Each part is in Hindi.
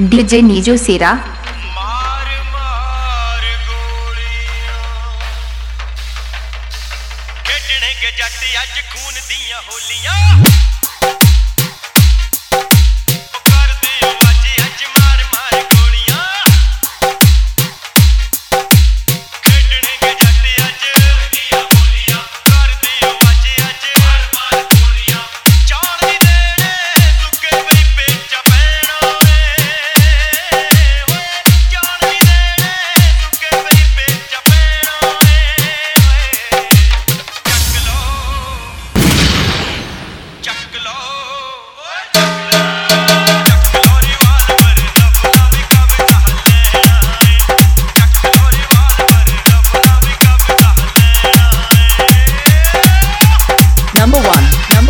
डीजे नीजो सेरा मार मार गोलियां खेडने के जट अज खून दियां होलियां कर दियो अज अज मार मार गोलियां खेडने के जट अज दियां होलियां कर दियो अज अज मार मार गोलियां चाण दी देने सुके वरी पेच पैणा Number one.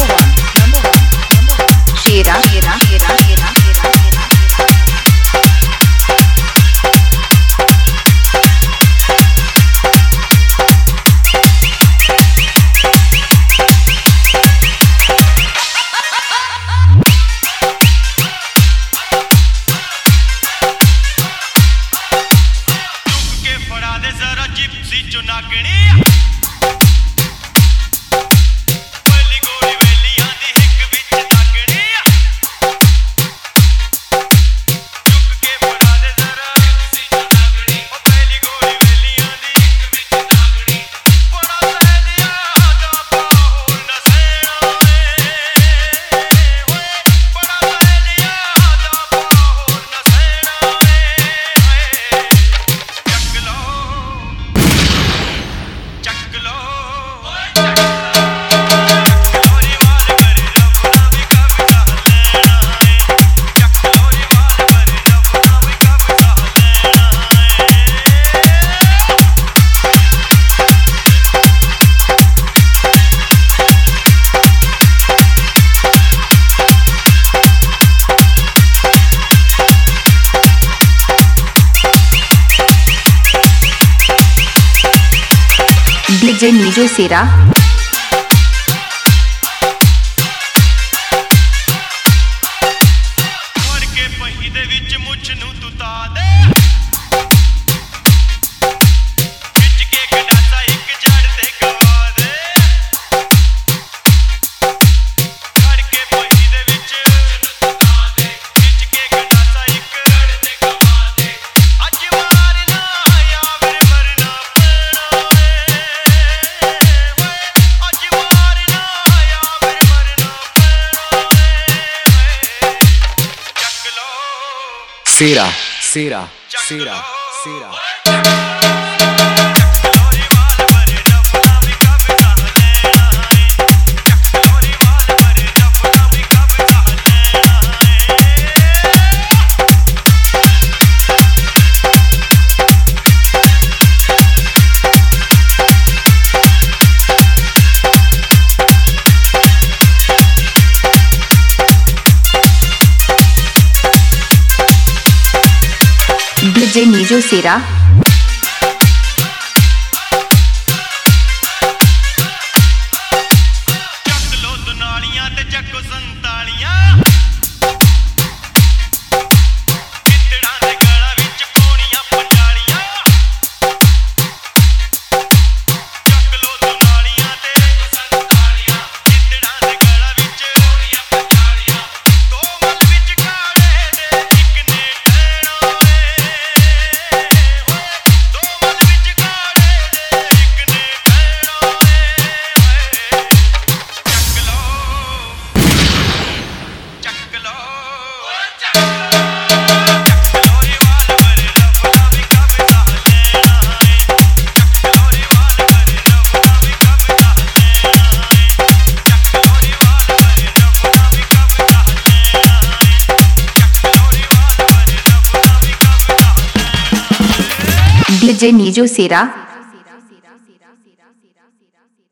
Shira. के फड़ा दे जरा जिप्सी चुनागणी पहली गोली वेलियां दी हिक विच दागणी चुक के फड़ा दे जरा जिप्सी चुनागणी ओ पहली गोली वेलियां दी हिक विच दागणी बड़ा सहेलिया दा बाहोल न सेना ओए बड़ा सहेलिया दा बाहोल न सेना चक लो रे माल मरे रब ना भी कब सह लेना है चक लो रे माल मरे रब ना भी कब सह लेना डीजे नीजो सेरा और के पही दे विच मुछ नु तू ता दे खिच के गडासा एक जड़ ते गवा दे और के पही दे विच तू ता दे खिच के गडासा एक जड़ ते गवा दे अज मारना यावर मरना पैना अज मारना यावर मरना पैना चक लो Sera. चक लो रे माल मरे रब ना भी कब सह लेना है चक लो रे माल मरे रब ना भी कब सह लेना है डीजे नीजो सेरा चक लो दुनालियां ते चको संतालियां कितड़ा दे गला विच पौणियां पंजालियां चक लो दुनालियां ते संतालियां कितड़ा दे गला विच पौणियां पंजालियां दो मल विच काड़े दे इक ने ठहणा दो मल विच काड़े दे इक ने ठहणा चक लो रे माल मरे रब ना भी कब सह लेना है चक लो रे माल मरे रब ना भी कब सह लेना है चक लो रे माल मरे रब ना भी कब सह लेना है चक लो रे माल मरे रब ना भी कब सह लेना है डीजे नीजो सेरा